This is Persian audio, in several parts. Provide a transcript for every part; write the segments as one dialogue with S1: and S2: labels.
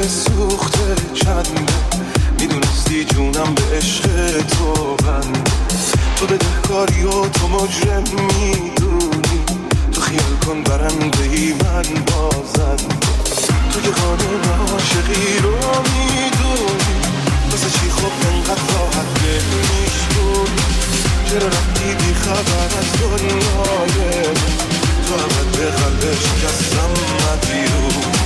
S1: دل سوخته چنده، میدونستی جونم به عشق تو بنده. تو بدهکاری و تو مجرم میدونی، تو خیال کن برنده ای من بازنده. تو که قانون عاشقی رو میدونی، واسه چی خب انقدر راحت دل میشونی؟ چرا رفتی بی خبر از دنیای من؟ تو ابد به قلب شکستم مدیونی.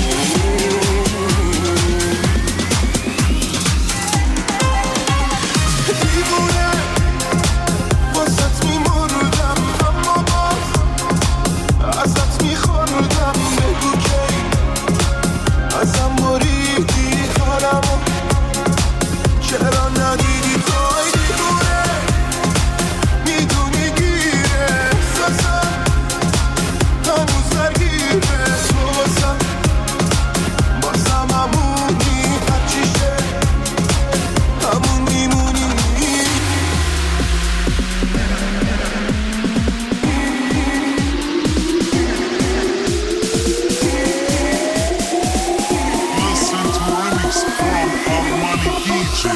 S1: دیوونه واسط میمردم، اما باز ازت میخوردم. بگو کی ازم بریدی حالمو، چرا ندیدی توی دیوونه؟ میدونی گیره احساسم هنوز درگیره. تو بازم همونی، هرچیشه همون میمونی.
S2: Listen to remix from Armani DJ.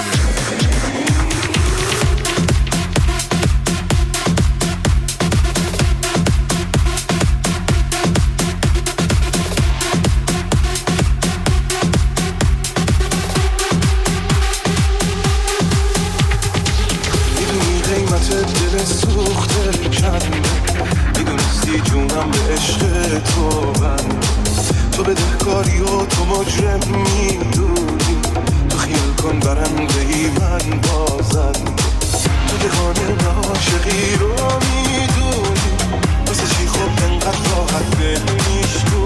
S1: میدونی قیمت دل سوخته چنده، میدونستی جونم به عشق تو بنده. تو بدهکاری و تو مجرم میدونی، تو خیال کن برنده ای من بازنده. تو که قانون عاشقی رو میدونی، واسه چی خب انقدر راحت دل میشونی؟